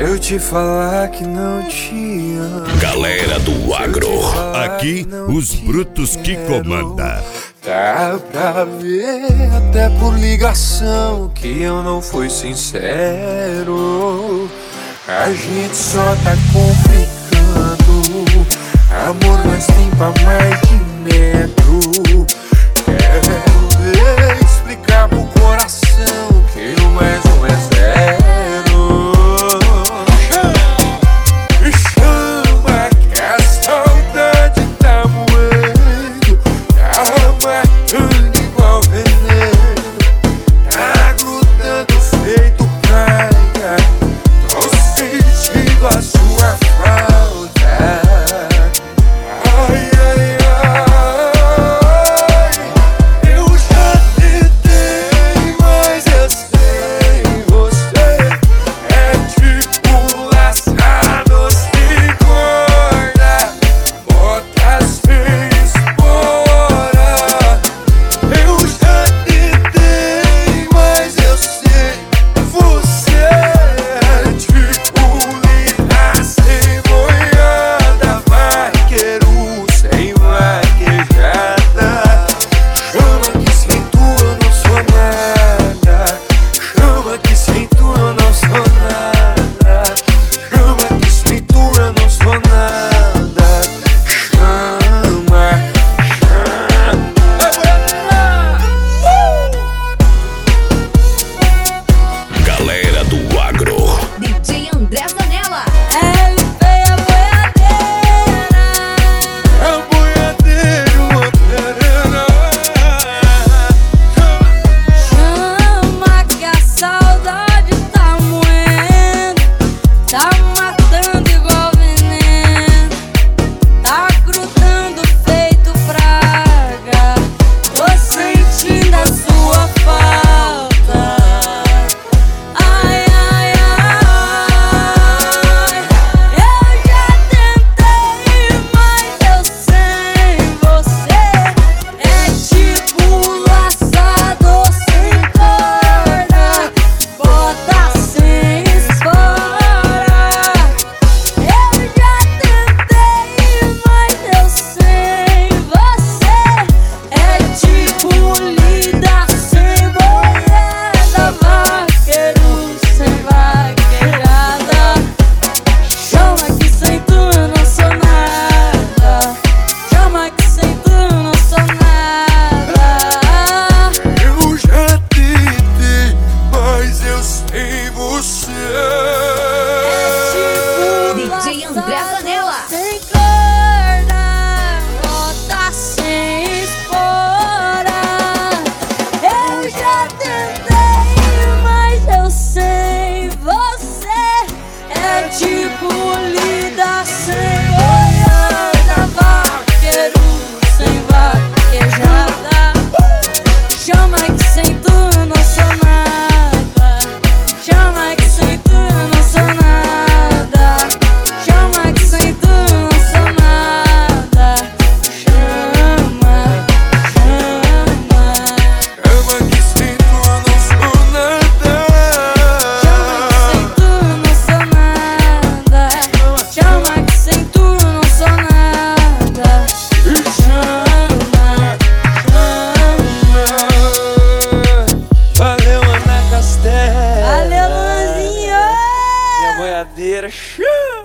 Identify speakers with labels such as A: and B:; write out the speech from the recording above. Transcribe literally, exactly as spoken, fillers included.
A: eu te falar que não te amo.
B: Galera do agro,
C: aqui os brutos que comanda.
A: Dá pra ver até por ligação que eu não fui sincero. A gente só tá complicando. Amor, nós tem pra mais de metro. Quero ver explicar pro coração que o mais um é zero. Me chama que a saudade tá moendo, tá matando igual veneno, tá grudando feito praia. Tô sentindo a sua falta. Ai, ai, ai, eu já tentei, mas eu sei, você é tipo laçado sem corda, bota sem espora. Eu já tentei, mas eu sei, você é tipo lida sem boiada, vaqueiro sem vaquejada. Chama que sem tu eu não sou nada. Chama que sem tu eu não sou nada. Chama que sem tu eu não sou nada. Chama,
B: galera do agro.
D: D J André Zanella.
E: Ele veio a boiadeira.
A: é o boiadeiro, a perena.
E: Chama que a saudade tá moendo, tá matando igual veneno, tá grudando feito praga. Tô sentindo a sua falta. Ai, ai, ai, eu já tentei, mas eu sem você é tipo laçado sem corda, bota sem espora. Eu já tentei, mas eu sem você é tipo lida sem boiada, vaqueiro sem vaquejada. Chama que sem tu eu não sou nada. Chama que sem tu eu não sou nada.
A: Eu já tentei, mas eu sei você.
D: D J André Zanella.
E: Sem corda, bota sem espora. Eu já tentei, mas eu sei, você é tipo lida sem boiada, vaqueiro sem vaquejada. Chama que sem tu eu não sou nada. Chama que sem tu eu não sou nada. Chama que sem tu eu não sou nada. Chama, chama.
A: Chama que sem tu eu não sou nada.
E: Chama que sem tu eu não sou nada. Chama, chama.
A: Valeu, Ana Castela.
E: Valeu, Luanzinho.
A: Minha boiadeira.